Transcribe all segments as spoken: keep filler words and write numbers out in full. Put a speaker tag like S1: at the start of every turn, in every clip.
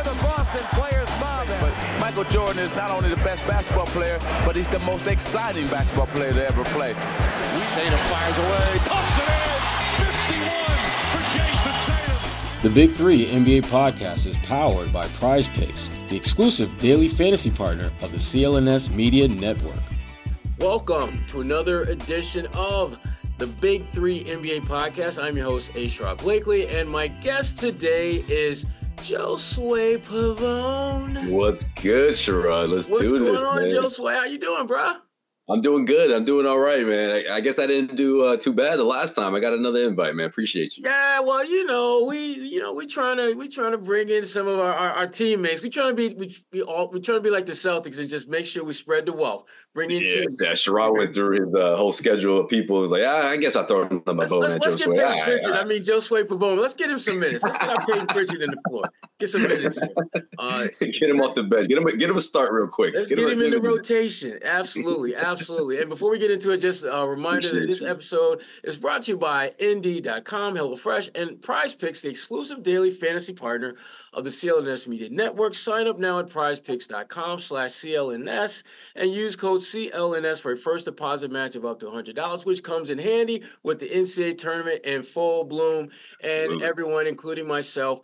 S1: the Boston players' mind.
S2: But Michael Jordan is not only the best basketball player, but he's the most exciting basketball player to ever play.
S1: Tatum fires away, pumps it in, fifty-one for Jason Tatum.
S3: The Big Three N B A podcast is powered by Prize Picks, the exclusive daily fantasy partner of the C L N S Media Network.
S4: Welcome to another edition of the Big Three N B A podcast. I'm your host, A-Shrod Blakely, and my guest today is Josue Pavone.
S5: What's good, Sherrod? Let's
S4: What's
S5: do
S4: What's
S5: this,
S4: going on,
S5: man.
S4: Josue? How you doing, bro?
S5: I'm doing good. I'm doing all right, man. I, I guess I didn't do uh, too bad the last time. I got another invite, man. Appreciate you.
S4: Yeah, well, you know, we, you know, we trying to, we trying to bring in some of our, our, our teammates. We trying to be, we, we all, we trying to be like the Celtics and just make sure we spread the wealth. Bring in
S5: Yeah,
S4: teams.
S5: yeah. Sherrod went through his uh, whole schedule of people. He was like, ah, I guess I'll throw him on my
S4: Let's,
S5: phone.
S4: let's, let's get Peyton
S5: All
S4: Pritchard.
S5: right,
S4: I mean, Josue Pavone. Let's get him some minutes. Let's get our Peyton Pritchard in the floor. Get some minutes. Uh,
S5: get him off the bench. Get him, get him a start real quick.
S4: Let's
S5: get,
S4: get
S5: him,
S4: him in the
S5: him.
S4: rotation. Absolutely, absolutely. And before we get into it, just a reminder
S5: Appreciate
S4: that this
S5: you.
S4: episode is brought to you by Indeed dot com, HelloFresh, and Prize Picks, the exclusive daily fantasy partner of the C L N S Media Network. Sign up now at prizepicks dot com slash C L N S and use code C L N S for a first deposit match of up to one hundred dollars, which comes in handy with the N C double A tournament in full bloom. And
S5: Ooh.
S4: everyone, including myself,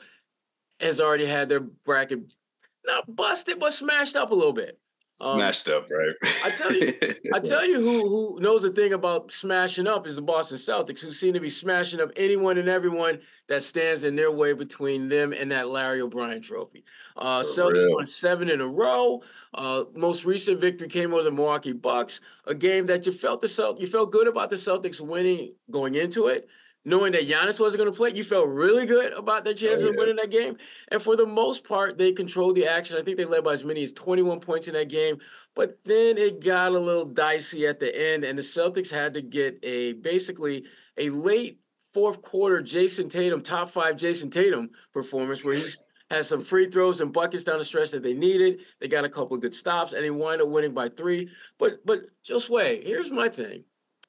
S4: has already had their bracket not busted, but smashed up a little bit. Um,
S5: Smashed up, right?
S4: I tell you, I tell you who who knows a thing about smashing up is the Boston Celtics, who seem to be smashing up anyone and everyone that stands in their way between them and that Larry O'Brien trophy. Uh,
S5: For
S4: Celtics
S5: real.
S4: won seven in a row. Uh, most recent victory came over the Milwaukee Bucks, a game that you felt the Celt- you felt good about the Celtics winning going into it. Knowing that Giannis wasn't going to play, you felt really good about their chances
S5: Oh,
S4: of
S5: yeah.
S4: winning that game. And for the most part, they controlled the action. I think they led by as many as twenty-one points in that game. But then it got a little dicey at the end, and the Celtics had to get a basically a late fourth quarter Jason Tatum, top five Jason Tatum performance where he had some free throws and buckets down the stretch that they needed. They got a couple of good stops, and he wound up winning by three. But but Josue, here's my thing.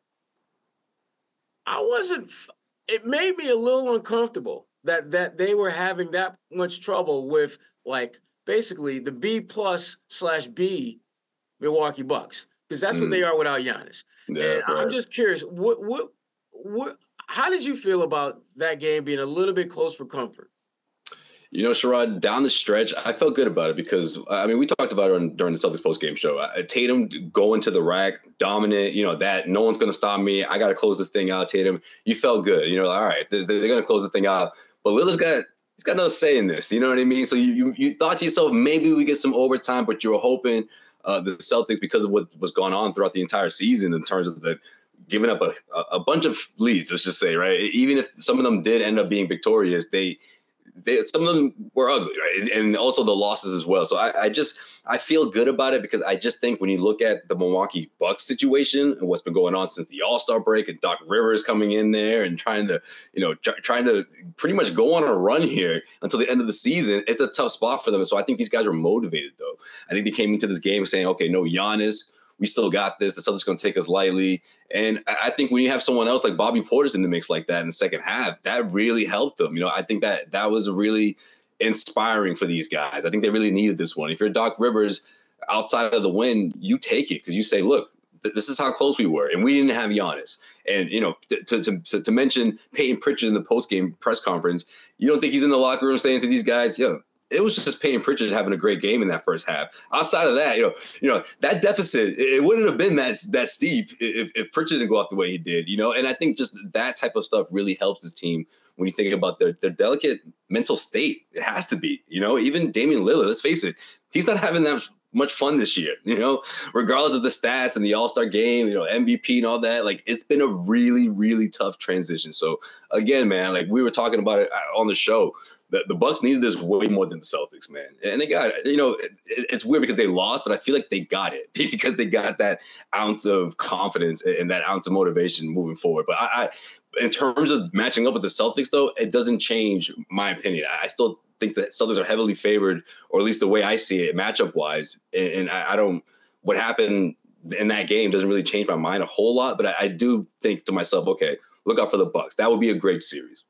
S4: I wasn't. F- It made me a little uncomfortable that that they were having that much trouble with like basically the B plus slash B Milwaukee Bucks, because that's what
S5: Mm.
S4: they are without Giannis.
S5: Yeah,
S4: And I'm
S5: right.
S4: just curious, what what what? How did you feel about that game being a little bit close for comfort?
S5: You know, Sherrod, down the stretch, I felt good about it because, I mean, we talked about it on, during the Celtics post-game show. Uh, Tatum going to the rack, dominant, you know, that no one's going to stop me. I got to close this thing out, Tatum. You felt good. You know, all right, they're, they're going to close this thing out. But Lillard's got he's got another say in this. You know what I mean? So you you, you thought to yourself, maybe we get some overtime, but you were hoping uh, the Celtics, because of what was going on throughout the entire season in terms of the giving up a, a bunch of leads, let's just say, right? Even if some of them did end up being victorious, they – They, some of them were ugly, right? And also the losses as well. So I, I just I feel good about it because I just think when you look at the Milwaukee Bucks situation and what's been going on since the All-Star break and Doc Rivers coming in there and trying to, you know, try, trying to pretty much go on a run here until the end of the season, it's a tough spot for them. So I think these guys are motivated, though. I think they came into this game saying, okay, no Giannis. We still got this. The Celtics going to take us lightly. And I think when you have someone else like Bobby Portis in the mix like that in the second half, that really helped them. You know, I think that that was really inspiring for these guys. I think they really needed this one. If you're Doc Rivers outside of the win, you take it because you say, look, th- this is how close we were. And we didn't have Giannis. And, you know, to, to, to, to mention Peyton Pritchard in the postgame press conference, you don't think he's in the locker room saying to these guys, yo, it was just Peyton Pritchard having a great game in that first half. Outside of that, you know, you know that deficit, it wouldn't have been that that steep if, if Pritchard didn't go off the way he did, you know. And I think just that type of stuff really helps this team when you think about their their delicate mental state. It has to be, you know. Even Damian Lillard, let's face it, he's not having that much fun this year, you know. Regardless of the stats and the All-Star game, you know, M V P and all that, like it's been a really, really tough transition. So again, man, like we were talking about it on the show. The, the Bucks needed this way more than the Celtics, man. And they got it. You know, it, it's weird because they lost, but I feel like they got it because they got that ounce of confidence and that ounce of motivation moving forward. But I, I in terms of matching up with the Celtics, though, it doesn't change my opinion. I still think that Celtics are heavily favored, or at least the way I see it, matchup-wise. And, and I, I don't – what happened in that game doesn't really change my mind a whole lot. But I, I do think to myself, okay, look out for the Bucks. That would be a great series.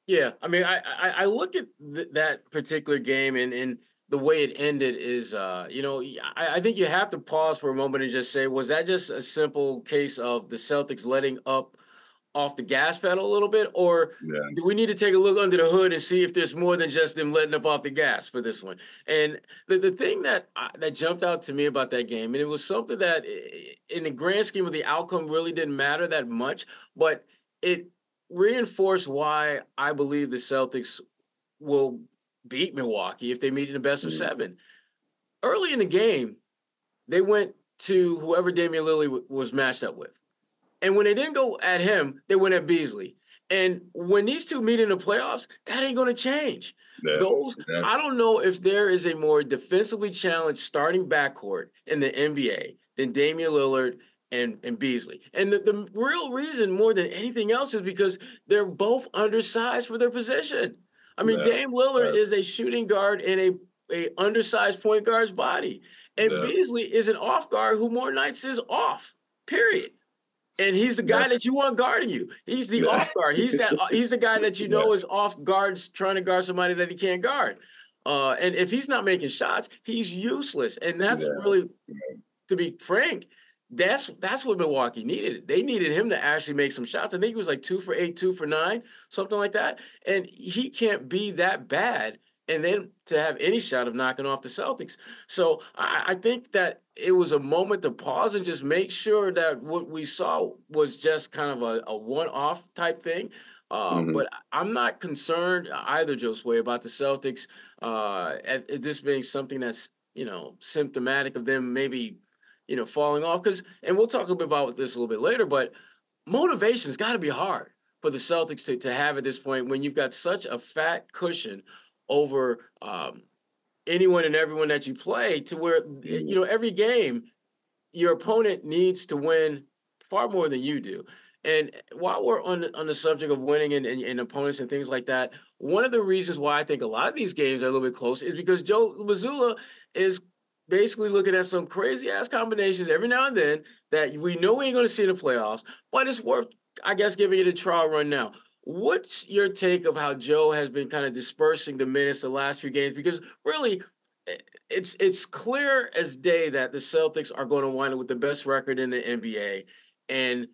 S4: Yeah, I mean, I I, I look at th- that particular game and and the way it ended is, uh, you know, y- I, I think you have to pause for a moment and just say, was that just a simple case of the Celtics letting up off the gas pedal a little bit, or
S5: Yeah.
S4: do we need to take a look under the hood and see if there's more than just them letting up off the gas for this one? And the, the thing that I, that jumped out to me about that game, and it was something that, i- in the grand scheme of the outcome, really didn't matter that much, but it reinforced why I believe the Celtics will beat Milwaukee if they meet in the best of
S5: Mhm.
S4: seven. Early in the game, they went to whoever Damian Lillard w- was matched up with. And when they didn't go at him, they went at Beasley. And when these two meet in the playoffs, that ain't going to change.
S5: Yeah.
S4: Those,
S5: Yeah.
S4: I don't know if there is a more defensively challenged starting backcourt in the N B A than Damian Lillard and, and Beasley. And the, the real reason more than anything else is because they're both undersized for their position. I mean,
S5: Yeah.
S4: Dame Lillard
S5: Right.
S4: is a shooting guard in a, a undersized point guard's body. And
S5: Yeah.
S4: Beasley is an off guard who more nights is off, period. And he's the guy
S5: Yeah.
S4: that you want guarding you. He's the
S5: Yeah.
S4: off guard. He's that. uh, He's the guy that you know
S5: Yeah.
S4: is off guards trying to guard somebody that he can't guard. Uh, and if he's not making shots, he's useless. And that's
S5: Yeah.
S4: really, to be frank, that's that's what Milwaukee needed. They needed him to actually make some shots. I think he was like two for eight, two for nine, something like that. And he can't be that bad and then to have any shot of knocking off the Celtics. So I, I think that it was a moment to pause and just make sure that what we saw was just kind of a, a one-off type thing. Uh,
S5: Mhm.
S4: but I'm not concerned either, Josue, about the Celtics uh, at, at this being something that's, you know, symptomatic of them maybe, you know, falling off. Because, and we'll talk a little bit about this a little bit later, but motivation's got to be hard for the Celtics to, to have at this point when you've got such a fat cushion over um, anyone and everyone that you play, to where, you know, every game your opponent needs to win far more than you do. And while we're on the, on the subject of winning and, and, and opponents and things like that, one of the reasons why I think a lot of these games are a little bit close is because Joe Mazzulla is basically looking at some crazy ass combinations every now and then that we know we ain't going to see in the playoffs, but it's worth, I guess, giving it a trial run now. What's your take of how Joe has been kind of dispersing the minutes the last few games? Because really, i- it's it's clear as day that the Celtics are going to wind up with the best record in the N B A, and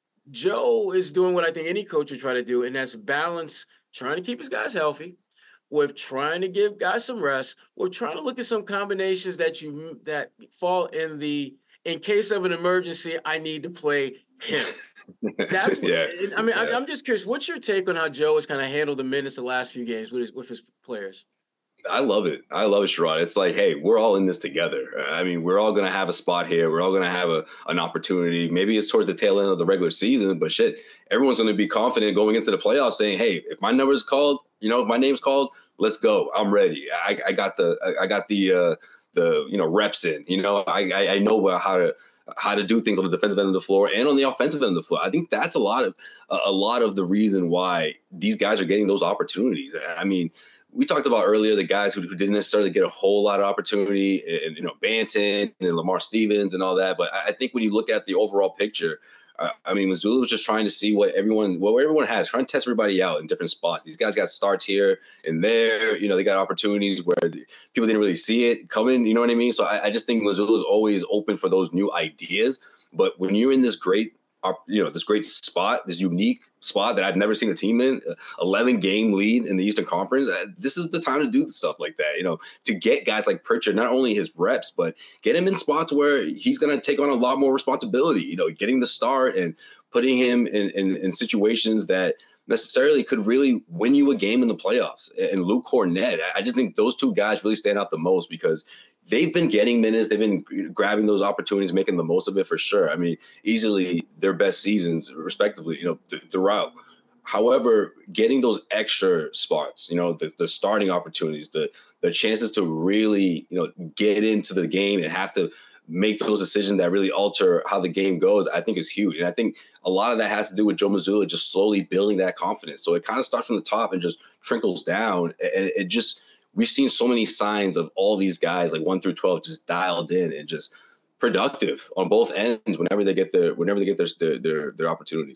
S4: Joe is doing what I think any coach would try to do, and that's balance trying to keep his guys healthy with trying to give guys some rest, with trying to look at some combinations that you that fall in the in case of an emergency, I need to play him. That's what,
S5: Yeah.
S4: and I mean, I,
S5: Yeah.
S4: I'm just curious. What's your take on how Joe has kind of handled the minutes the last few games with his with his players?
S5: I love it. I love it, Sherrod. It's like, hey, we're all in this together. I mean, we're all going to have a spot here. We're all going to have a, an opportunity. Maybe it's towards the tail end of the regular season, but shit, everyone's going to be confident going into the playoffs saying, hey, if my number is called, you know, if my name's called, let's go. I'm ready. I, I got the, I got the, uh, the, you know, reps in, you know, I, I, I know how to, how to do things on the defensive end of the floor and on the offensive end of the floor. I think that's a lot of, a lot of the reason why these guys are getting those opportunities. I mean, we talked about earlier the guys who, who didn't necessarily get a whole lot of opportunity, and you know, Banton and Lamar Stevens and all that. But I think when you look at the overall picture, uh, I mean, Mazzulla was just trying to see what everyone, what everyone has, trying to test everybody out in different spots. These guys got starts here and there. You know, they got opportunities where the, people didn't really see it coming. You know what I mean? So I, I just think Mazzulla is always open for those new ideas. But when you're in this great, you know, this great spot, this unique spot that I've never seen a team in, eleven game lead in the Eastern Conference, this is the time to do stuff like that, you know, to get guys like Pritchard, not only his reps, but get him in spots where he's going to take on a lot more responsibility, you know, getting the start and putting him in, in, in situations that necessarily could really win you a game in the playoffs. And Luke Kornet, I just think those two guys really stand out the most because they've been getting minutes. They've been grabbing those opportunities, making the most of it for sure. I mean, easily their best seasons, respectively, you know, th- throughout. However, getting those extra spots, you know, the, the starting opportunities, the the chances to really, you know, get into the game and have to make those decisions that really alter how the game goes, I think is huge. And I think a lot of that has to do with Joe Mazzulla just slowly building that confidence. So it kind of starts from the top and just trickles down. And it just, we've seen so many signs of all these guys, like one through twelve, just dialed in and just productive on both ends whenever they get their, whenever they get their, their, their, their opportunities.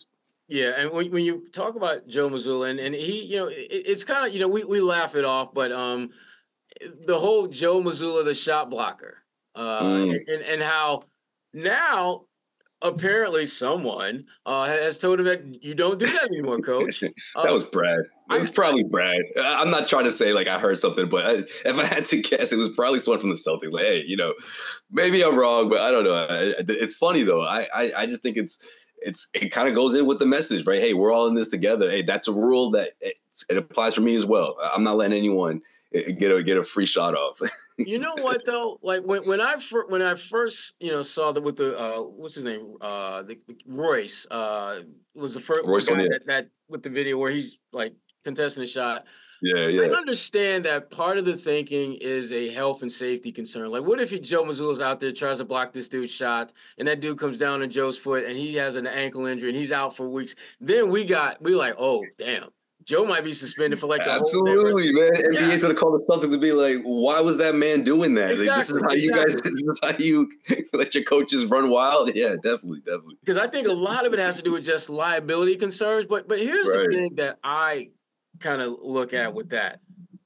S4: Yeah, and when, when you talk about Joe Mazzulla, and, and he, you know, it, it's kind of, you know, we, we laugh it off, but um, the whole Joe Mazzulla, the shot blocker, uh,
S5: Mm.
S4: and, and, and how now apparently someone uh, has told him that you don't do that anymore, Coach.
S5: that
S4: Uh,
S5: was Brad. It was probably Brad. I'm not trying to say like I heard something, but I, if I had to guess, it was probably someone from the Celtics. Like, hey, you know, maybe I'm wrong, but I don't know. I, it's funny though. I, I I just think it's it's it kind of goes in with the message, right? Hey, we're all in this together. Hey, that's a rule that it, it applies for me as well. I'm not letting anyone get a get a free shot off.
S4: You know what though? Like when when I fir- when I first you know saw that with the uh, what's his name uh, the, the Royce uh, was the first
S5: Royce
S4: guy
S5: O'Neal.
S4: that, that with the video where he's like contesting a shot.
S5: Yeah,
S4: I
S5: yeah.
S4: understand that part of the thinking is a health and safety concern. Like, what if he, Joe Mazzulla's out there, tries to block this dude's shot, and that dude comes down on Joe's foot, and he has an ankle injury, and he's out for weeks? Then we got, we like, oh, damn. Joe might be suspended for like the
S5: Absolutely,
S4: whole
S5: man. N B A's
S4: Yeah.
S5: gonna call the Celtics and be like, "Why was that man doing that? Like, this is
S4: Exactly,
S5: how you guys.
S4: exactly.
S5: This is how you let your coaches run wild." Yeah, definitely, definitely.
S4: Because I think a lot of it has to do with just liability concerns. But but here's
S5: Right.
S4: the thing that I kind of look at with that.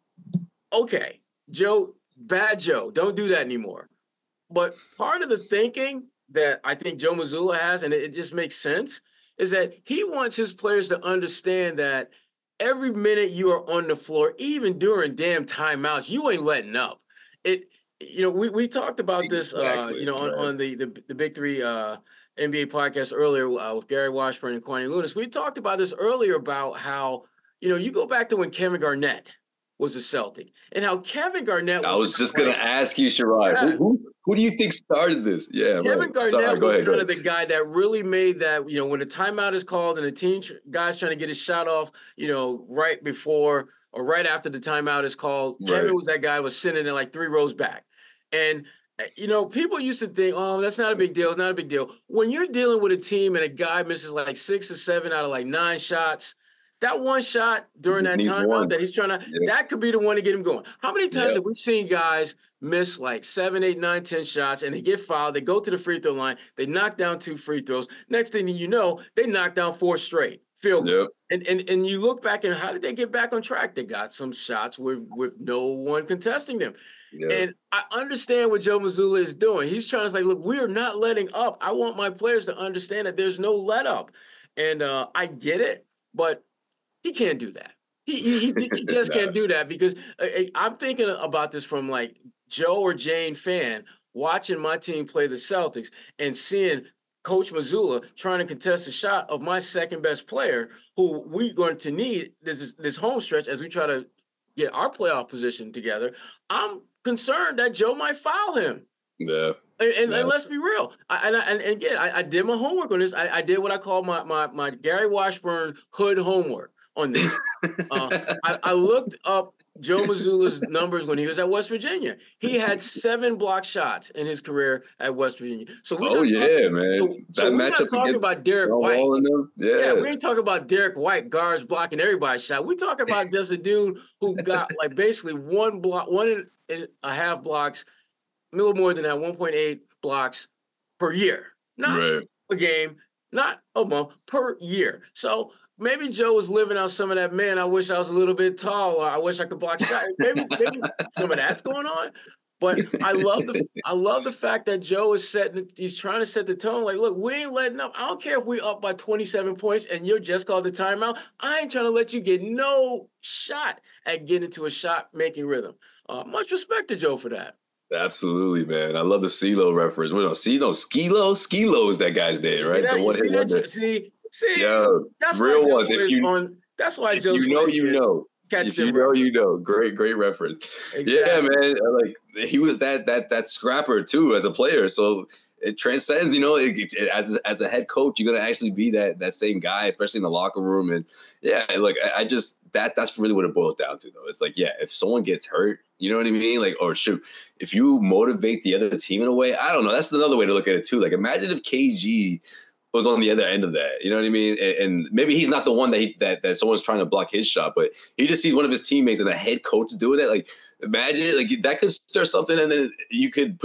S4: Okay, Joe, bad Joe, don't do that anymore. But part of the thinking that I think Joe Mazzulla has, and it, it just makes sense, is that he wants his players to understand that every minute you are on the floor, even during damn timeouts, you ain't letting up. It, you know, we, we talked about this, uh,
S5: Exactly,
S4: you know, on,
S5: right.
S4: on the, the the Big Three uh, N B A podcast earlier uh, with Gary Washburn and Kwame Lunis. We talked about this earlier about how, you know, you go back to when Kevin Garnett was a Celtic and how Kevin Garnett was
S5: I was just
S4: like,
S5: gonna ask you, Sherrod,
S4: Yeah.
S5: who, who who do you think started this? Yeah,
S4: Kevin
S5: right.
S4: Garnett
S5: Sorry, go
S4: was
S5: ahead, go
S4: kind of
S5: ahead.
S4: the guy that really made that, you know, when the timeout is called and the team tr- guy's trying to get his shot off, you know, right before or right after the timeout is called,
S5: Right.
S4: Kevin was that guy who was sitting in like three rows back. And, uh, you know, people used to think, oh, that's not a big deal. It's not a big deal. When you're dealing with a team and a guy misses like six or seven out of like nine shots, that one shot during that
S5: Needs
S4: timeout
S5: one.
S4: that he's trying to,
S5: Yeah.
S4: that could be the one to get him going. How many times
S5: Yeah.
S4: have we seen guys miss like seven, eight, nine, ten shots and they get fouled, they go to the free throw line, they knock down two free throws. Next thing you know, they knock down four straight field goals.
S5: Yep.
S4: And, and and you look back and how did they get back on track? They got some shots with, with no one contesting them.
S5: Yeah.
S4: And I understand what Joe Mazzulla is doing. He's trying to say, look, we are not letting up. I want my players to understand that there's no let up. And uh, I get it, but he can't do that. He he, he, he just
S5: Nah.
S4: can't do that because uh, I'm thinking about this from like Joe or Jane fan watching my team play the Celtics and seeing Coach Mazzulla trying to contest a shot of my second best player, who we're going to need this this home stretch as we try to get our playoff position together. I'm concerned that Joe might foul him.
S5: Yeah.
S4: And, and,
S5: Yeah.
S4: and let's be real. I, and, I, and again, I, I did my homework on this. I, I did what I call my my my Gary Washburn hood homework on this. uh, I, I looked up Joe Mazzulla's numbers when he was at West Virginia. He had seven block shots in his career at West Virginia. So we
S5: Oh yeah, man.
S4: So,
S5: that
S4: so we're not
S5: matchup
S4: talking
S5: against
S4: about Derek
S5: John
S4: White.
S5: Wall and them.
S4: Yeah,
S5: Yeah.
S4: we ain't talking about Derek White guards blocking everybody's shot. We talking about just a dude who got like basically one block, one and- and a half blocks, a little more than that, one point eight blocks per year. Not
S5: Right.
S4: a game, not a month, per year. So maybe Joe was living out some of that, man, I wish I was a little bit taller. I wish I could block shots. Maybe, maybe some of that's going on. But I love the I love the fact that Joe is setting, he's trying to set the tone. Like, look, we ain't letting up. I don't care if we up by twenty-seven points and you're just called the timeout. I ain't trying to let you get no shot at getting into a shot making rhythm. Uh, much respect to Joe for that.
S5: Absolutely, man. I love the CeeLo reference. Well, no, CeeLo, Skilo, Skilo is that guy's name,
S4: See
S5: right?
S4: that?
S5: The
S4: You
S5: one
S4: see
S5: hit
S4: that?
S5: wonder.
S4: Jo- See, see,
S5: Yo,
S4: that's
S5: real
S4: why Joe
S5: ones. If
S4: is
S5: you
S4: on. That's why
S5: if
S4: Joe.
S5: you know, you know.
S4: Catch
S5: If you
S4: them
S5: know,
S4: references.
S5: you know. Great, great reference. Yeah,
S4: Exactly.
S5: man. Like he was that that that scrapper too as a player. So it transcends. You know, it, it, as as a head coach, you're gonna actually be that that same guy, especially in the locker room. And yeah, like I, I just that that's really what it boils down to, though. It's like, yeah, if someone gets hurt, you know what I mean? Like, or shoot, if you motivate the other team in a way, I don't know. That's another way to look at it too. Like, imagine if K G was on the other end of that, you know what I mean? And, and maybe he's not the one that he, that that someone's trying to block his shot, but he just sees one of his teammates and the head coach doing it. Like, imagine it, like that could stir something, and then you could put just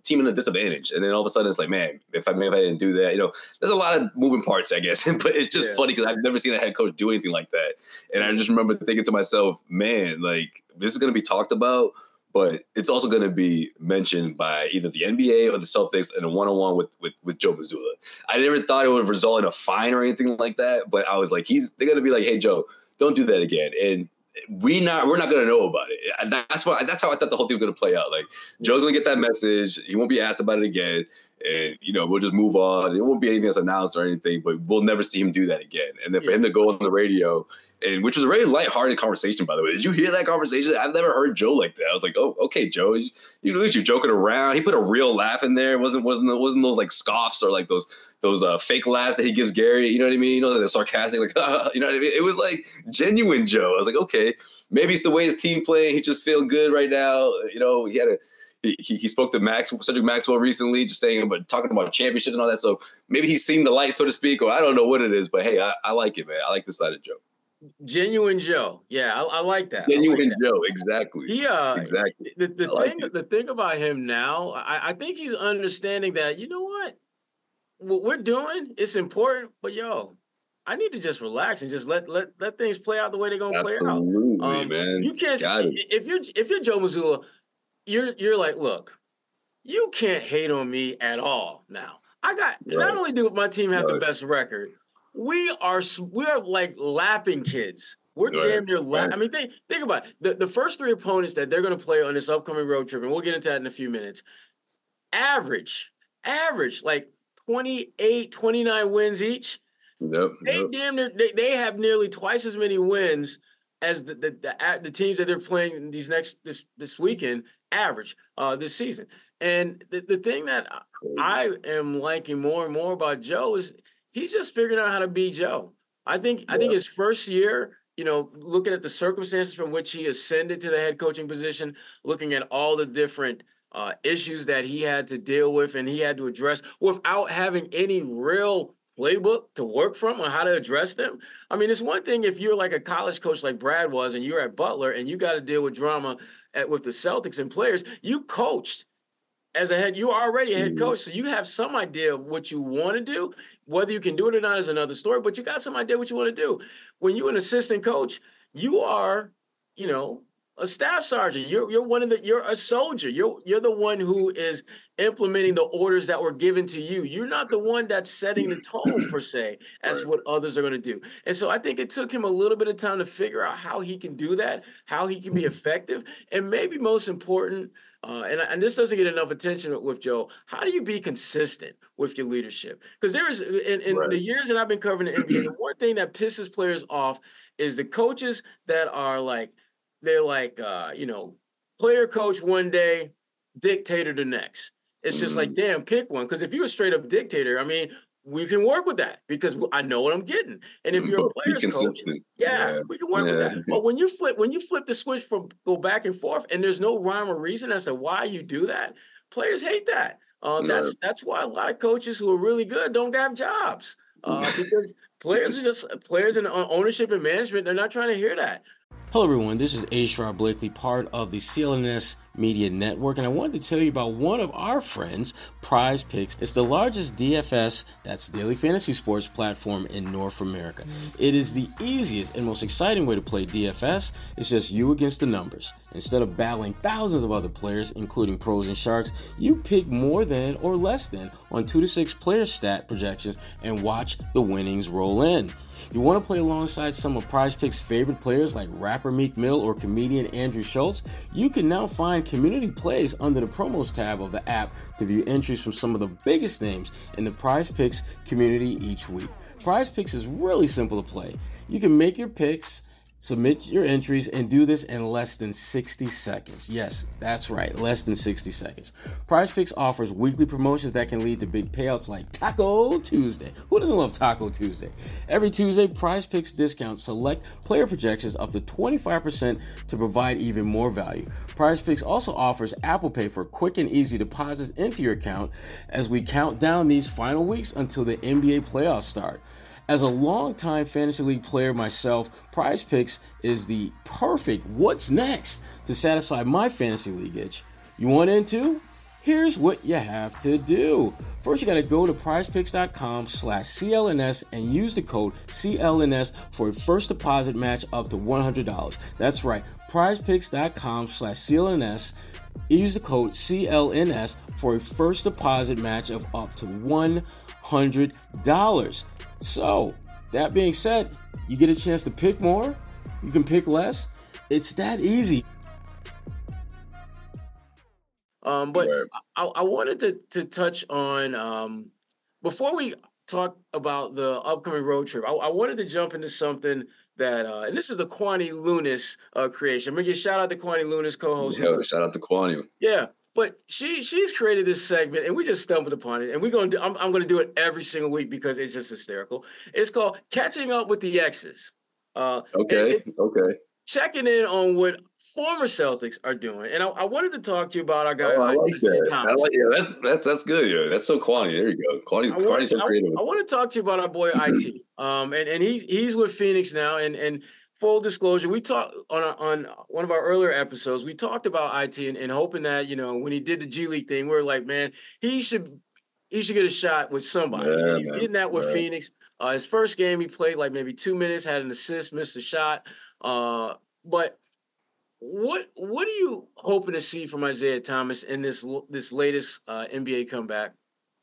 S5: team in a disadvantage. And then all of a sudden it's like, man, if I maybe if I didn't do that, you know, there's a lot of moving parts, I guess. But it's just yeah. funny because I've never seen a head coach do anything like that. And I just remember thinking to myself, man, like this is going to be talked about, but it's also going to be mentioned by either the N B A or the Celtics in a one-on-one with, with, with Joe Mazzulla. I never thought it would result in a fine or anything like that, but I was like, he's they're going to be like, hey, Joe, don't do that again. And we not we're not going to know about it. And that's what that's how I thought the whole thing was going to play out. Like Joe's going to get that message. He won't be asked about it again. And, you know, we'll just move on. It won't be anything that's announced or anything, but we'll never see him do that again. And then for yeah. him to go on the radio, and which was a very lighthearted conversation, by the way. Did you hear that conversation? I've never heard Joe like that. I was like, oh, okay, Joe. You, you look at you joking around. He put a real laugh in there. It wasn't wasn't wasn't those like scoffs or like those those uh, fake laughs that he gives Gary. You know what I mean? You know, the sarcastic, like, uh, you know what I mean? It was like genuine Joe. I was like, okay, maybe it's the way his team playing. He's just feeling good right now. You know, he had a He, he spoke to Max, Cedric Maxwell recently, just saying about talking about championships and all that. So maybe he's seen the light, so to speak, or I don't know what it is. But hey, I, I like it, man. I like this side of Joe.
S4: Genuine Joe, yeah, I, I like that.
S5: Genuine
S4: like that.
S5: Joe, exactly.
S4: He, uh,
S5: exactly.
S4: The, the
S5: like
S4: thing,
S5: it.
S4: the thing about him now, I, I think he's understanding that. You know what? What we're doing, it's important, but yo, I need to just relax and just let let let things play out the way they're gonna
S5: Absolutely,
S4: play out.
S5: Um, man.
S4: You can't
S5: Got it.
S4: if you're if you're Joe Mazzulla, you're you're like, look. You can't hate on me at all. Now, I got right. not only do my team have right. the best record, we are we are like lapping kids. We're right. damn near lapping. Right. I mean, think think about it. The, the first three opponents that they're going to play on this upcoming road trip, and we'll get into that in a few minutes. Average, average, like twenty-eight, twenty-nine wins each.
S5: Yep.
S4: They
S5: yep.
S4: damn near they, they have nearly twice as many wins as the the, the the teams that they're playing these next this this weekend average uh, this season. And the, the thing that I am liking more and more about Joe is he's just figuring out how to be Joe. I think yeah. I think his first year, you know, looking at the circumstances from which he ascended to the head coaching position, looking at all the different uh, issues that he had to deal with and he had to address without having any real playbook to work from on how to address them. I mean, it's one thing if you're like a college coach like Brad was and you're at Butler and you got to deal with drama at, with the Celtics and players. You coached. As a head, you are already a head coach, so you have some idea of what you want to do. Whether you can do it or not is another story, but you got some idea what you want to do. When you're an assistant coach, you are, you know, a staff sergeant. You're you're one of the you're a soldier. You're you're the one who is implementing the orders that were given to you. You're not the one that's setting the tone per se as right. what others are going to do. And so I think it took him a little bit of time to figure out how he can do that, how he can be effective, and maybe most important. Uh, and, and this doesn't get enough attention with Joe. How do you be consistent with your leadership? Because there is, in, in right. the years that I've been covering the N B A, the one thing that pisses players off is the coaches that are like, they're like, uh, you know, player coach one day, dictator the next. It's just mm-hmm. like, damn, pick one. Because if you're a straight up dictator, I mean, we can work with that because I know what I'm getting. And if you're a player's coach, yeah, yeah, we can work yeah. with that. But when you flip, when you flip the switch from go back and forth, and there's no rhyme or reason as to why you do that, players hate that. Uh, yeah. That's that's why a lot of coaches who are really good don't have jobs uh, because players are just players in ownership and management. They're not trying to hear that.
S3: Hello, everyone. This is A-Star Blakely, part of the C L N S Media Network, and I wanted to tell you about one of our friends, Prize Picks. It's the largest D F S, that's daily fantasy sports platform in North America. It is the easiest and most exciting way to play D F S. It's just you against the numbers. Instead of battling thousands of other players, including pros and sharks, you pick more than or less than on two to six player stat projections and watch the winnings roll in. You want to play alongside some of Prize Picks' favorite players like rapper Meek Mill or comedian Andrew Schultz? You can now find community plays under the promos tab of the app to view entries from some of the biggest names in the Prize Picks community each week. Prize Picks is really simple to play. You can make your picks, submit your entries, and do this in less than sixty seconds. Yes, that's right, less than sixty seconds. Prize Picks offers weekly promotions that can lead to big payouts like Taco Tuesday. Who doesn't love Taco Tuesday? Every Tuesday, Prize Picks discounts select player projections up to twenty-five percent to provide even more value. Prize Picks also offers Apple Pay for quick and easy deposits into your account as we count down these final weeks until the N B A playoffs start. As a longtime fantasy league player myself, Prize Picks is the perfect what's next to satisfy my fantasy league itch. You want in too? Here's what you have to do. First, you got to go to prizepicks.com slash CLNS and use the code C L N S for a first deposit match up to one hundred dollars. That's right, prizepicks.com slash CLNS. Use the code C L N S for a first deposit match of up to one hundred dollars. So, that being said, you get a chance to pick more, you can pick less. It's that easy. Um, but
S5: Right.
S3: I, I wanted to to touch on um, before we talk about the upcoming road trip. I, I wanted to jump into something that, uh, and this is the Kwani Lunis uh, creation. I'm gonna give a shout out to Kwani Lunis, co-host.
S5: Yo, shout out to Kwani.
S3: Yeah, but she she's created this segment, and we just stumbled upon it, and we're gonna do. I'm, I'm gonna do it every single week because it's just hysterical. It's called Catching Up with the Exes. Uh, and
S5: Okay,
S3: it's
S5: okay.
S3: checking in on what former Celtics are doing, and I, I wanted to talk to you about our guy.
S5: Oh, I
S3: uh,
S5: like
S3: Isaiah
S5: that.
S3: Thomas.
S5: I like yeah, that's that's that's good, yo. That's so Kwani. There you go. Kwani's
S3: I want,
S5: Kwani's so
S3: I,
S5: creative.
S3: I want to talk to you about our boy I T. Um, and, and he's he's with Phoenix now. And and full disclosure, we talked on our- on one of our earlier episodes. We talked about I T and, and hoping that, you know, when he did the G League thing, we are like, man, he should he should get a shot with somebody.
S5: Yeah,
S3: He's
S5: man.
S3: getting that with
S5: Yeah.
S3: Phoenix. Uh, his first game, he played like maybe two minutes, had an assist, missed a shot. Uh, but what what are you hoping to see from Isaiah Thomas in this l- this latest uh, N B A comeback?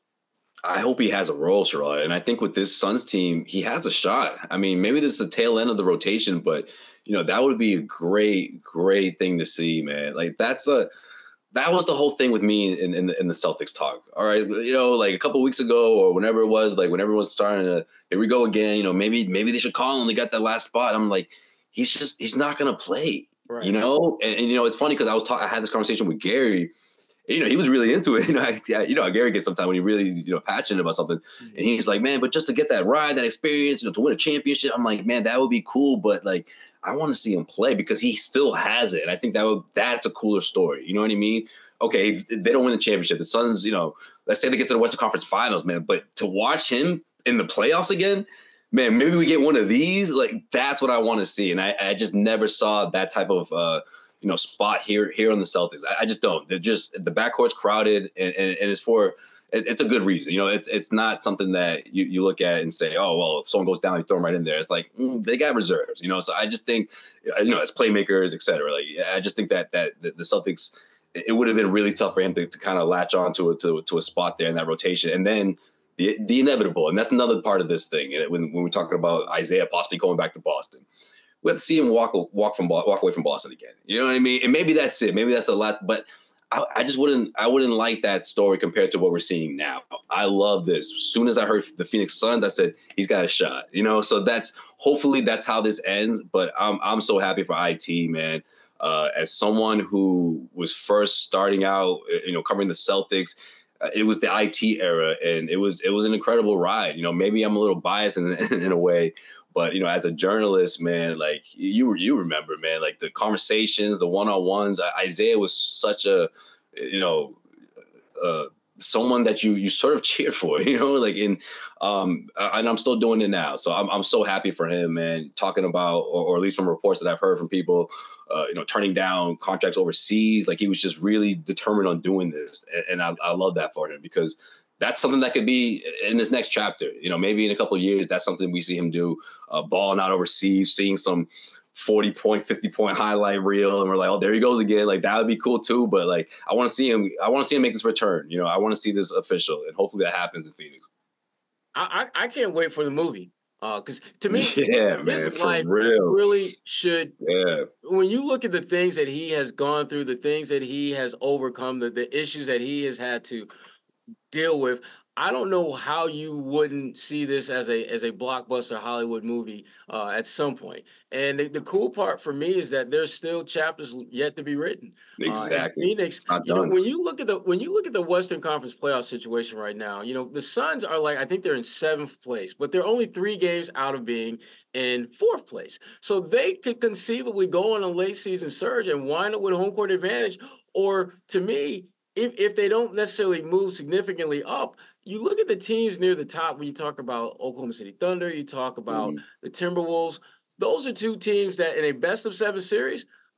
S5: I hope he has a role, Sherrod. And I think with this Suns team, he has a shot. I mean, maybe this is the tail end of the rotation, but you know, that would be a great, great thing to see, man. Like that's a that was the whole thing with me in, in the in the Celtics talk. All right, you know, like a couple of weeks ago or whenever it was, like when everyone's starting to, here we go again. You know, maybe maybe they should call him. They got that last spot. I'm like, he's just he's not gonna play.
S3: Right.
S5: You know, and, and you know, it's funny because I was talking. I had this conversation with Gary. And, you know, he was really into it. You know, I, you know, how Gary gets sometimes when he really, you know, passionate about something, and he's like, man, but just to get that ride, that experience, you know, to win a championship, I'm like, man, that would be cool. But like, I want to see him play because he still has it. And I think that would that's a cooler story. You know what I mean? Okay, if they don't win the championship, the Suns, you know, let's say they get to the Western Conference Finals, man. But to watch him in the playoffs again, man, maybe we get one of these. Like that's what I want to see. And I, I just never saw that type of. Uh, you know, spot here here on the Celtics. I, I just don't. They're just the backcourt's crowded, and, and, and it's for it, it's a good reason. You know, it's it's not something that you, you look at and say, oh well, if someone goes down, you throw them right in there. It's like mm, they got reserves. You know, so I just think, you know, as playmakers, et cetera. Like I just think that that the, the Celtics, it would have been really tough for him to, to kind of latch on to a to, to a spot there in that rotation, and then. The, the inevitable, and that's another part of this thing. And when when we're talking about Isaiah possibly going back to Boston, we have to see him walk walk from walk away from Boston again. You know what I mean? And maybe that's it. Maybe that's the last. But I, I just wouldn't. I wouldn't like that story compared to what we're seeing now. I love this. As soon as I heard the Phoenix Suns, I said he's got a shot. You know, so that's hopefully that's how this ends. But I'm I'm so happy for I T, man. Uh, as someone who was first starting out, you know, covering the Celtics. Uh, it was the I T era, and it was it was an incredible ride. You know, maybe I'm a little biased in, in, in a way, but you know, as a journalist, man, like you you remember, man, like the conversations, the one-on-ones. Isaiah was such a, you know, uh, someone that you you sort of cheered for, you know, like in, um, and I'm still doing it now. So I'm I'm so happy for him, man. Talking about, or, or at least from reports that I've heard from people. Uh, you know, turning down contracts overseas. Like he was just really determined on doing this. And, and I, I love that for him because that's something that could be in his next chapter. You know, maybe in a couple of years, that's something we see him do, uh, balling out overseas, seeing some forty point, fifty point highlight reel. And we're like, oh, there he goes again. Like that would be cool too. But like, I want to see him, I want to see him make this return. You know, I want to see this official and hopefully that happens in Phoenix.
S3: I, I, I can't wait for the movie. Because uh, to me,
S5: yeah,
S3: his
S5: man, for
S3: life
S5: real.
S3: really should.
S5: Yeah.
S3: When you look at the things that he has gone through, the things that he has overcome, the, the issues that he has had to deal with, I don't know how you wouldn't see this as a as a blockbuster Hollywood movie uh, at some point. And the, the cool part for me is that there's still chapters yet to be written.
S5: Exactly.
S3: Uh, Phoenix, you know, when you look at the when you look at the Western Conference playoff situation right now, you know, the Suns are like, I think they're in seventh place, but they're only three games out of being in fourth place. So they could conceivably go on a late season surge and wind up with home court advantage. Or to me, if if they don't necessarily move significantly up, you look at the teams near the top when you talk about Oklahoma City Thunder, you talk about
S5: mm-hmm.
S3: the Timberwolves. Those are two teams that in a best of seven series,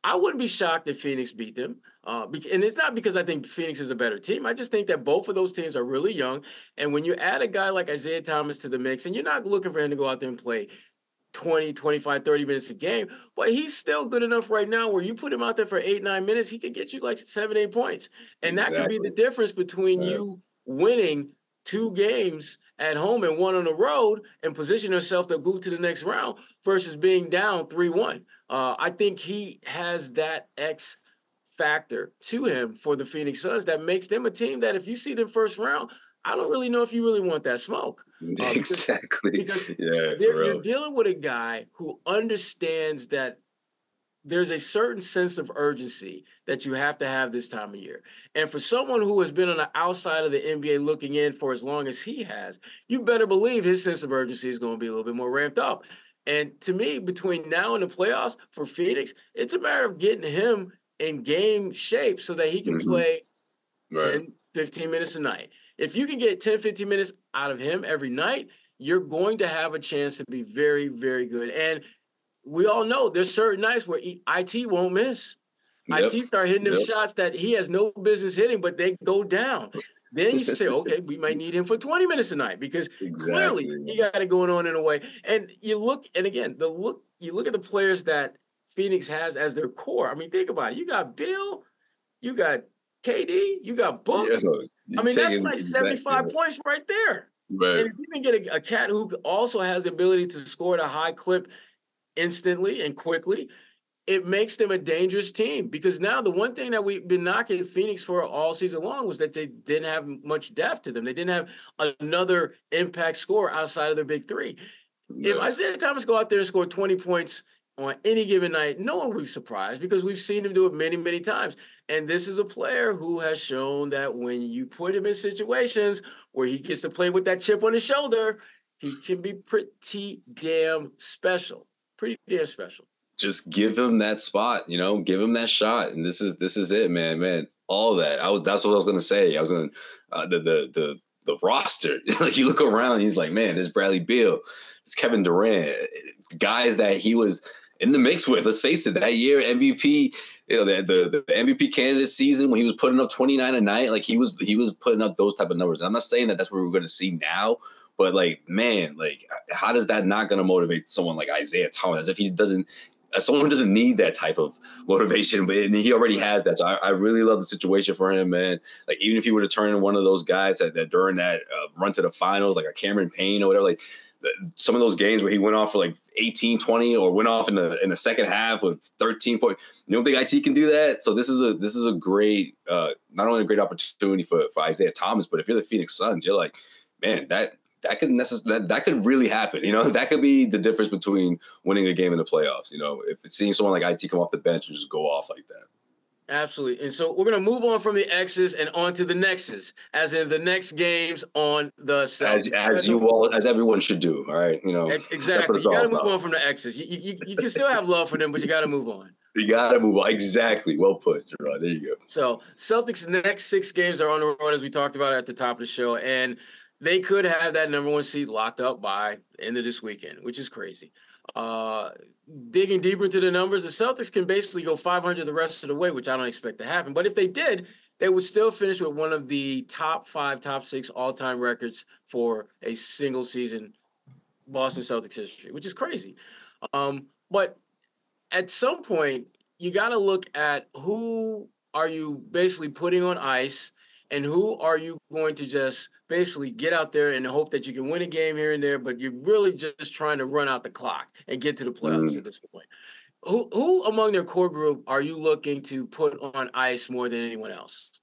S4: I wouldn't be shocked if Phoenix beat them. Uh, and it's not because I think Phoenix is a better team. I just think that both of those teams are really young. And when you add a guy like Isaiah Thomas to the mix, and you're not looking for him to go out there and play twenty, twenty-five, thirty minutes a game, but he's still good enough right now where you put him out there for eight, nine minutes, he could get you like seven, eight points. And exactly. that could be the difference between yeah. you winning two games at home and one on the road and position yourself to go to the next round versus being down three one. Uh, I think he has that X factor to him for the Phoenix Suns that makes them a team that if you see them first round, I don't really know if you really want that smoke. Uh,
S5: exactly.
S4: Because, because
S5: yeah,
S4: you're dealing with a guy who understands that there's a certain sense of urgency that you have to have this time of year. And for someone who has been on the outside of the N B A looking in for as long as he has, you better believe his sense of urgency is going to be a little bit more ramped up. And to me, between now and the playoffs for Phoenix, it's a matter of getting him in game shape so that he can mm-hmm. play right. ten, fifteen minutes a night. If you can get ten, fifteen minutes out of him every night, you're going to have a chance to be very, very good. And we all know there's certain nights where I T won't miss. Yep. I T start hitting them yep. shots that he has no business hitting, but they go down. Then you should say, okay, we might need him for twenty minutes a night because exactly. clearly he got it going on in a way. And you look, and again, the look, you look at the players that Phoenix has as their core. I mean, think about it. You got Bill, you got K D, you got Book. Yeah, I mean, that's like seventy-five back, points right there. Right. And if you can get a, a cat who also has the ability to score at a high clip instantly and quickly, it makes them a dangerous team because now the one thing that we've been knocking Phoenix for all season long was that they didn't have much depth to them. They didn't have another impact scorer outside of their big three. No. If Isaiah Thomas go out there and score twenty points on any given night, no one will be surprised because we've seen him do it many, many times. And this is a player who has shown that when you put him in situations where he gets to play with that chip on his shoulder, he can be pretty damn special. Pretty damn special.
S5: Just give him that spot, you know, give him that shot. And this is this is it, man, man. All that. I was that's what I was gonna say. I was gonna uh, the the the the roster. Like you look around, he's like, man, there's Bradley Beal, it's Kevin Durant, guys that he was in the mix with. Let's face it, that year M V P, you know, the, the the M V P candidate season when he was putting up twenty-nine a night, like he was he was putting up those type of numbers. And I'm not saying that that's what we're going to see now, but like, man, like how does that not going to motivate someone like Isaiah Thomas as if he doesn't, as someone who doesn't need that type of motivation, but and he already has that. So I, I really love the situation for him, man. Like even if he were to turn in one of those guys that, that during that uh, run to the finals, like a Cameron Payne or whatever, like some of those games where he went off for like eighteen, twenty or went off in the in the second half with thirteen points. You don't think I T can do that? So this is a this is a great, uh, not only a great opportunity for, for Isaiah Thomas, but if you're the Phoenix Suns, you're like, man, that that could necess- that, that could really happen. You know, that could be the difference between winning a game in the playoffs. You know, if it's seeing someone like I T come off the bench and just go off like that.
S4: Absolutely. And so we're going to move on from the X's and on to the Nexus, as in the next games on the Celtics.
S5: As, as you all, as everyone should do. All right. You know,
S4: exactly. You got to move on from the X's. You, you, you can still have love for them, but you got to move on.
S5: You got to move on. Exactly. Well put, Gerard. There you go.
S4: So Celtics' next six games are on the road, as we talked about at the top of the show. And they could have that number one seed locked up by the end of this weekend, which is crazy. Uh, digging deeper into the numbers, the Celtics can basically go five hundred the rest of the way, which I don't expect to happen. But if they did, they would still finish with one of the top five, top six all-time records for a single season Boston Celtics history, which is crazy. Um, but at some point, you got to look at who are you basically putting on ice and who are you going to just basically get out there and hope that you can win a game here and there, but you're really just trying to run out the clock and get to the playoffs mm. at this point. Who who among their core group are you looking to put on ice more than anyone else?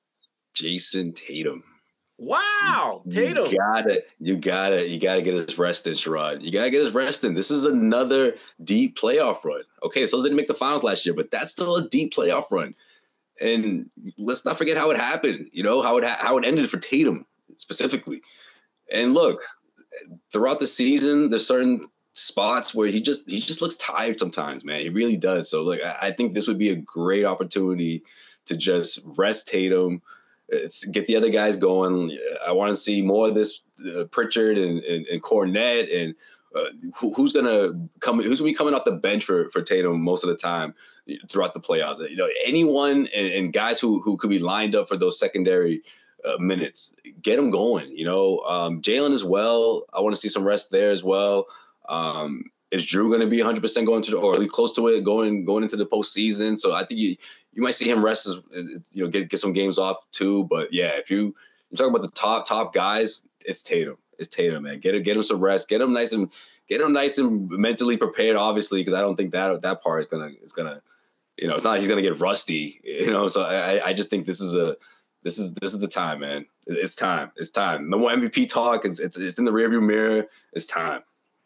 S5: Jason Tatum.
S4: Wow, Tatum.
S5: You gotta, you gotta, you gotta get his rest in, Sherrod. You gotta get his rest in. This is another deep playoff run. Okay, so they didn't make the finals last year, but that's still a deep playoff run. And let's not forget how it happened. You know how it ha- how it ended for Tatum specifically. And look, throughout the season, there's certain spots where he just he just looks tired sometimes, man. He really does. So, like, I, I think this would be a great opportunity to just rest Tatum. It's, get the other guys going. I want to see more of this uh, Pritchard and, and, and Cornette and uh, who, who's gonna come? Who's gonna be coming off the bench for for Tatum most of the time throughout the playoffs? You know, anyone and, and guys who who could be lined up for those secondary uh, minutes, get them going. You know, um, Jalen as well. I want to see some rest there as well. Um, is Drew going to be one hundred percent going to, the, or at least close to it, going going into the postseason? So I think you you might see him rest as you know get get some games off too. But yeah, if you you're talking about the top top guys, it's Tatum. It's Tatum, man. Get him get him some rest. Get him nice and get him nice and mentally prepared. Obviously, because I don't think that that part is gonna is gonna you know it's not like he's gonna get rusty. You know, so I I just think this is a this is this is the time, man. It's time. It's time. No more M V P talk. It's it's, it's in the rearview mirror. It's time.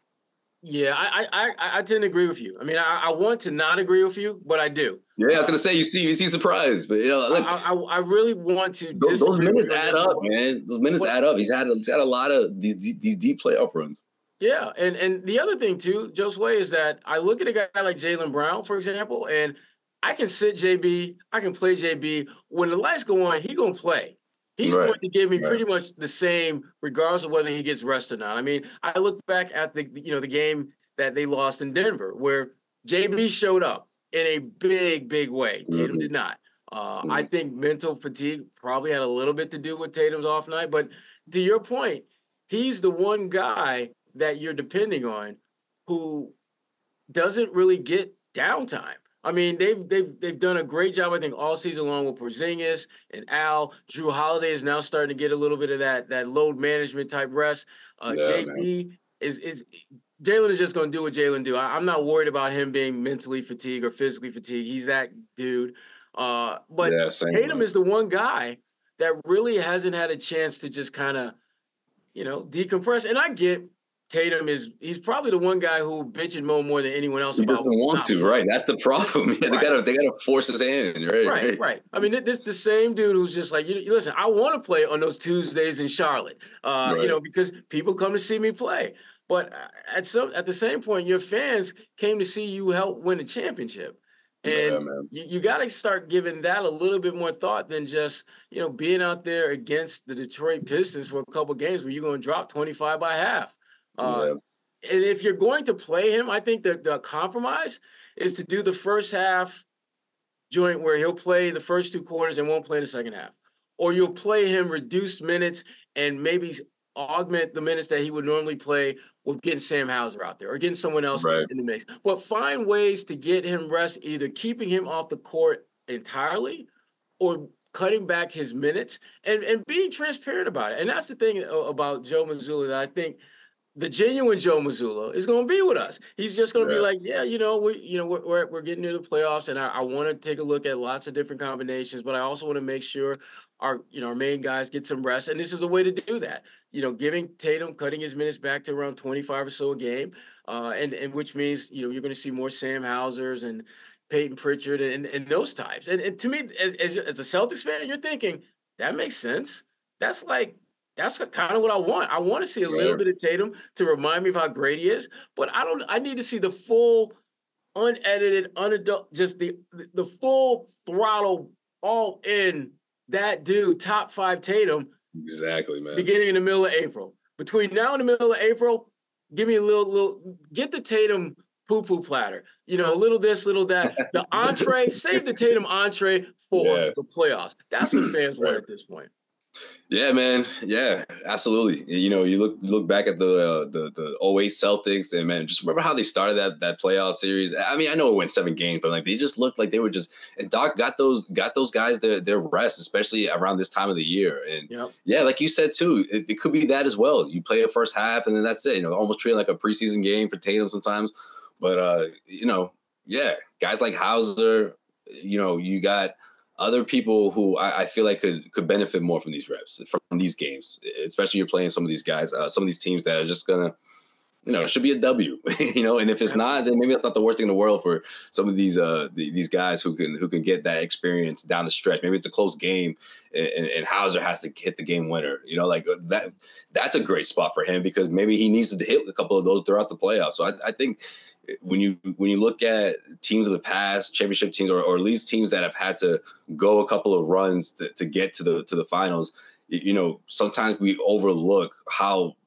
S4: Yeah, I, I I tend to agree with you. I mean, I, I want to not agree with you, but I do.
S5: Yeah, I was gonna say you see you seem surprised, but you know, look,
S4: I, I, I really want to.
S5: Those, those minutes add up, man. Those minutes but, add up. He's had he's had a lot of these these deep playoff runs.
S4: Yeah, and and the other thing too, Josue, is that I look at a guy like Jaylen Brown, for example, and I can sit J B, I can play J B. When the lights go on, he gonna play. He's right. going to give me right. pretty much the same, regardless of whether he gets rest or not. I mean, I look back at the you know the game that they lost in Denver, where J B showed up in a big, big way. Tatum mm-hmm. did not. Uh, mm-hmm. I think mental fatigue probably had a little bit to do with Tatum's off night. But to your point, he's the one guy that you're depending on who doesn't really get downtime. I mean, they've they've they've done a great job, I think, all season long with Porzingis and Al. Drew Holiday is now starting to get a little bit of that that load management type rest. Uh, yeah, J B man. is is Jalen is just going to do what Jalen do. I, I'm not worried about him being mentally fatigued or physically fatigued. He's that dude. Uh, but yeah, Tatum is the one guy that really hasn't had a chance to just kind of, you know, decompress. And I get Tatum is he's probably the one guy who bitch and moan more than anyone else.
S5: He
S4: about
S5: doesn't want to, right? That's the problem. Yeah, right. They gotta they gotta force his hand, right?
S4: Right, right. I mean, this the same dude who's just like, you, you listen, I want to play on those Tuesdays in Charlotte, uh, right. you know, because people come to see me play. But at some at the same point, your fans came to see you help win a championship. And yeah, you, you got to start giving that a little bit more thought than just, you know, being out there against the Detroit Pistons for a couple games where you're going to drop twenty-five by half. Uh, yeah. And if you're going to play him, I think that the compromise is to do the first half joint where he'll play the first two quarters and won't play in the second half. Or you'll play him reduced minutes and maybe augment the minutes that he would normally play with getting Sam Hauser out there or getting someone else right. in the mix. But find ways to get him rest, either keeping him off the court entirely or cutting back his minutes and, and being transparent about it. And that's the thing about Joe Mazzulla that I think the genuine Joe Mazzulla is going to be with us. He's just going to yeah. be like, yeah, you know, we, you know, we're we're, we're getting near the playoffs, and I, I want to take a look at lots of different combinations, but I also want to make sure our, you know, our main guys get some rest, and this is the way to do that. You know, giving Tatum, cutting his minutes back to around twenty-five or so a game, uh, and and which means you know you're going to see more Sam Hausers and Peyton Pritchard and, and those types. And, and to me, as, as as a Celtics fan, you're thinking that makes sense. That's like. That's kind of what I want. I want to see a little yeah. bit of Tatum to remind me of how great he is, but I don't. I need to see the full, unedited, unadult, just the the full throttle, all in that dude, top five Tatum.
S5: Exactly, man.
S4: Beginning in the middle of April. Between now and the middle of April, give me a little, little. Get the Tatum poo-poo platter. You know, a little this, little that. The entree. Save the Tatum entree for yeah. the playoffs. That's what fans want at this point.
S5: Yeah, man. Yeah, absolutely. You know, you look you look back at the uh, the the oh eight Celtics, and man, just remember how they started that that playoff series. I mean, I know it went seven games, but like they just looked like they were just. And Doc got those got those guys their their rest, especially around this time of the year. And yep. yeah, like you said too, it, it could be that as well. You play a first half, and then that's it. You know, almost treating like a preseason game for Tatum sometimes. But uh, you know, yeah, guys like Hauser. You know, you got. Other people who I, I feel like could could benefit more from these reps, from these games, especially you're playing some of these guys, uh, some of these teams that are just gonna, you know, it should be a W, you know. And if it's not, then maybe it's not the worst thing in the world for some of these uh the, these guys who can who can get that experience down the stretch. Maybe it's a close game, and, and Hauser has to hit the game winner. You know, like that. That's a great spot for him because maybe he needs to hit a couple of those throughout the playoffs. So I, I think. When you when you look at teams of the past, championship teams, or, or at least teams that have had to go a couple of runs to, to get to the to the finals, you know, sometimes we overlook how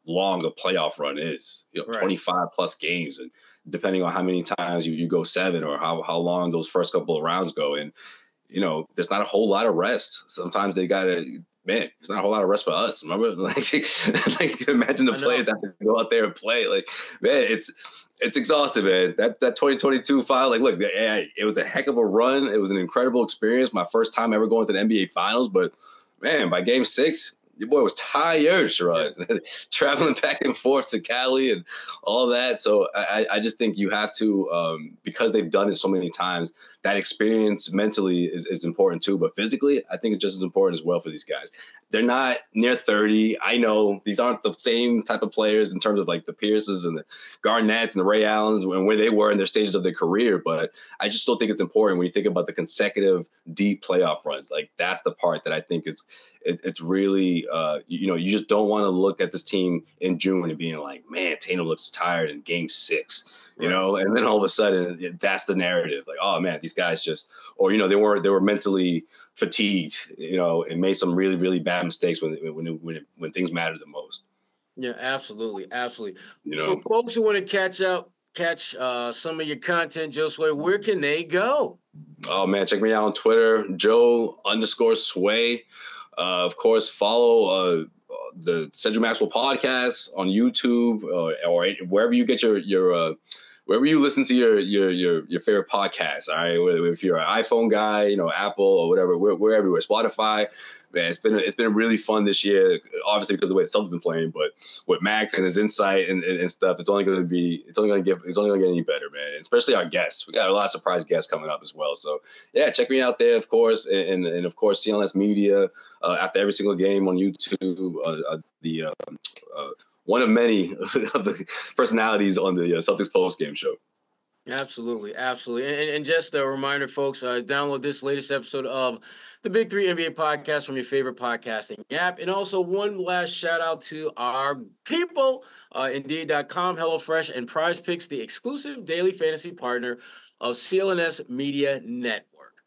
S5: long a playoff run is. You know,
S4: right.
S5: twenty-five plus games, and depending on how many times you, you go seven or how how long those first couple of rounds go, and you know, there's not a whole lot of rest. Sometimes they gotta. Man, there's not a whole lot of rest for us. Remember, like, like imagine the players that have to go out there and play. Like, man, it's it's exhausting, man. That that twenty twenty-two file, like, look, it was a heck of a run. It was an incredible experience. My first time ever going to the N B A Finals, but man, by game six, your boy was tired, Sherrod, traveling back and forth to Cali and all that. So I, I just think you have to, um, because they've done it so many times, that experience mentally is, is important too. But physically, I think it's just as important as well for these guys. They're not near thirty. I know these aren't the same type of players in terms of like the Pierces and the Garnetts and the Ray Allens and where they were in their stages of their career. But I just still think it's important when you think about the consecutive deep playoff runs. Like that's the part that I think is it, it's really, uh, you, you know, you just don't want to look at this team in June and being like, man, Tatum looks tired in game six. You know, and then all of a sudden that's the narrative. Like, oh man, these guys just, or you know, they were they were mentally fatigued. You know, and made some really really bad mistakes when when when when things matter the most.
S4: Yeah, absolutely, absolutely.
S5: You know,
S4: for folks who want to catch up, catch uh, some of your content, Josue, where can they go?
S5: Oh man, check me out on Twitter, Joe underscore Sway. Uh, of course, follow uh, the Cedric Maxwell podcast on YouTube uh, or wherever you get your your. Uh, Wherever you listen to your your your your favorite podcast, all right. Whether if you're an iPhone guy, you know, Apple or whatever, we're, we're everywhere. Spotify, man, it's been it's been really fun this year. Obviously because of the way the Celtics been playing, but with Max and his insight and, and, and stuff, it's only going to be it's only going to get it's only going to get any better, man. And especially our guests, we got a lot of surprise guests coming up as well. So yeah, check me out there, of course, and and, and of course C L S Media uh, after every single game on YouTube. Uh, uh, the uh, uh, One of many of the personalities on the uh, Celtics post-game show.
S4: Absolutely, absolutely. And, and just a reminder, folks, uh, download this latest episode of the Big Three N B A podcast from your favorite podcasting app. And also one last shout out to our people, uh, Indeed dot com, HelloFresh, and Prize Picks, the exclusive daily fantasy partner of C L N S Media Network.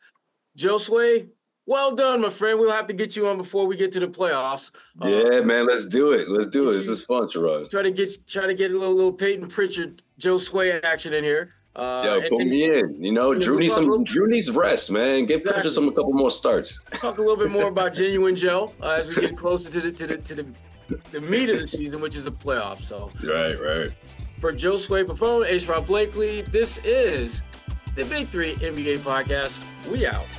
S4: Josue, well done, my friend. We'll have to get you on before we get to the playoffs.
S5: Yeah, uh, man, let's do it. Let's do it. This is fun, Sherrod.
S4: Try to get try to get a little, little Peyton Pritchard, Josue action in here. Uh,
S5: Yo, put and, me in. You know, Drew needs some. Little, Drew needs rest, man. Get exactly. Pritchard some a couple more starts.
S4: Talk a little bit more about Genuine Joe uh, as we get closer to the to the to the, the meat of the season, which is the playoffs. So
S5: right, right.
S4: For Josue Pavone, A-Rod Blakely, this is the Big Three N B A podcast. We out.